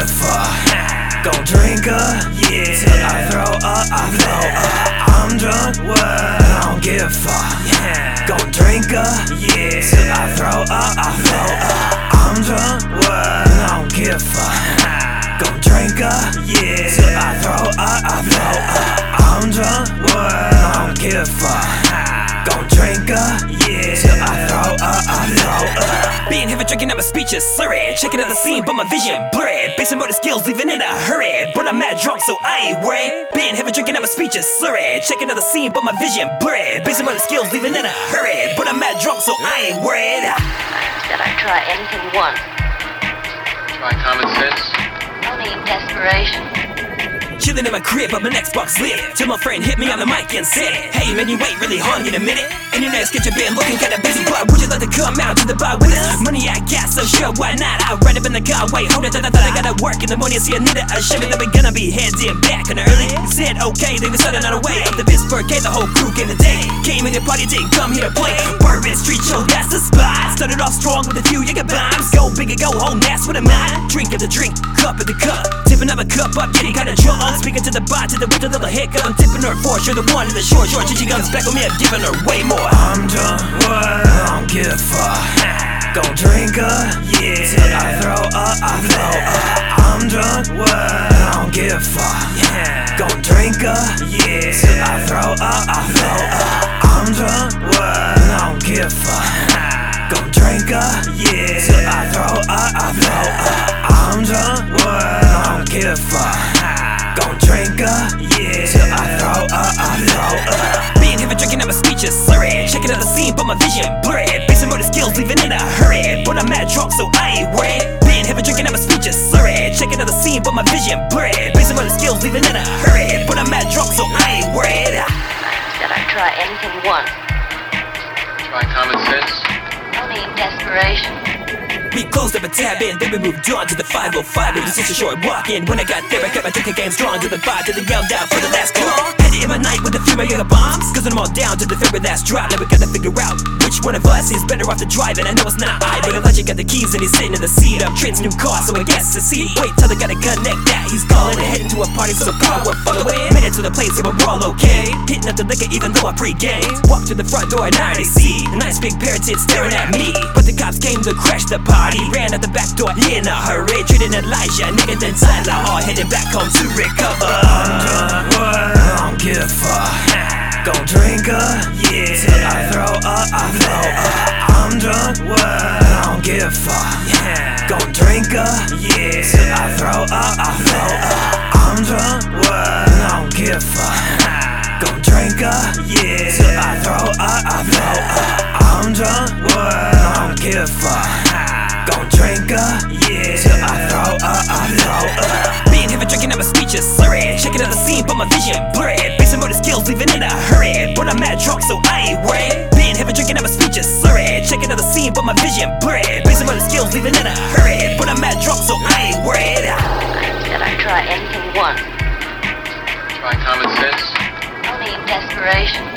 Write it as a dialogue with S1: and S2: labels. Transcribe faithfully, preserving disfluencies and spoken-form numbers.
S1: give a fuck. Gon' drink up, yeah, till I throw up, I throw up. I'm drunk, what? I don't give a fuck. Gon' drink up, yeah, till I throw up, I throw up. I'm drunk, what? I don't give a fuck. Gon' drink up, yeah, till I throw up, I throw up. I'm drunk, what? I don't give a fuck. Gon' drink up, yeah, till I throw up, I throw up.
S2: Being heavy drinking, I'm a speeches slurred. Checking out the scene, but my vision blurred. Basing motor skills, leaving in a hurry. But I'm mad drunk, so I ain't worried. Being heavy drinking, I'm a speeches slurred. Checking out the scene, but my vision blurred. Basing motor skills, leaving in a hurry. But I'm mad drunk, so I ain't worried.
S3: Said I'd try anything once.
S4: Try common sense.
S3: Only in desperation.
S2: Chilling in my crib, but my Xbox lit. Till my friend hit me on the mic and said, hey man, you ain't really hung in a minute. And your next kitchen been looking kinda busy, but would you like to come out to the bar with us? Money I got, so sure, why not? I ride up in the car, wait, hold it, I thought I gotta work in the morning, see I needed a shiver, then we gonna be heading back kinda early. We said okay, then we started on our way. Up the Pittsburgh gate, the whole crew came today. Came in the party, didn't come here to play. Bourbon Street Show, that's the spot. Started off strong with a few Jager bombs. Go big and go home, that's what I'm on. Drink of the drink, cup of the cup. Tipping up a cup up, getting kinda drunk. Speaking to the bar, to the with a little hiccup. I'm tipping her for sure, the one in the short short. She comes back with me, I'm giving her way more.
S1: I'm drunk, what? I don't give a fuck. Gon' drink up, yeah, till I throw up, I throw up. I'm drunk, what? I don't give a fuck. Gon' drink up, yeah, till I throw up, I throw up. I'm drunk, what? I don't give a fuck. Gon' drink up, yeah, till I throw up, I throw up. I'm drunk, what? I don't give a fuck. Gon' drink up, yeah, till I throw up, I throw up.
S2: Being heavy drinking, I'm a speeches slurred. Checking out the scene, but my vision blurred. Basing motor skills, leaving in a hurry. But I'm mad drunk, so I ain't worried. Being heavy drinking, I'm a speeches slurred. Checking out the scene, but my vision blurred. Basing motor skills, leaving in a hurry. But I'm mad drunk, so I ain't worried.
S3: Said I'd try anything once.
S4: Try common sense.
S3: Only in desperation.
S2: We closed up a tab in, then we moved on to the five oh five. It was just a short walk in. When I got there, I kept my drinking game strong. To the bar, to the yell down for the last call. Had to end my night with a few Jager bombs. Cause I'm all down to the very last drop. Now we gotta figure out which one of us is better off to drive. And I know it's not I, but Elijah got the keys and he's sitting in the seat of Trent's new car, so I guess it's he. Wait till they gotta connect that. He's calling and heading to a party, so the car we're following. Made it to the place, so we're all okay. Hitting up the liquor even though I pre-game. Walked to the front door and I already see a nice big pair of tits staring at me. But the cops came to crash the party. Ran out the back door in a hurry. Treating Elijah, nigga, then Tyler, all heading back home to recover.
S1: I'm drunk, what? I don't give a fuck. Gon' drink up, yeah, till I throw up, I throw up. I'm drunk, what? I don't give a fuck. Gon' drink up, yeah, till I throw up, I throw up. I'm drunk, what? I don't give a fuck. Gon' drink up, yeah, till I throw up, I throw up. I'm drunk, what? I don't give a fuck. Gon' drink up, yeah, till I throw up, I throw up.
S2: Being heavy drinking, I'm a speeches slurred. Checking out the scene, but my vision blurred. Basing motor skills, leaving in a hurry. But I'm mad drunk, so I ain't worried. Being heavy drinking, I'm a speeches slurred. Checking out the scene, but my vision blurred. Basing motor skills, leaving in a hurry. But I'm mad drunk, so I ain't worried.
S3: Said I'd try anything once.
S4: Try common sense.
S3: Only in desperation.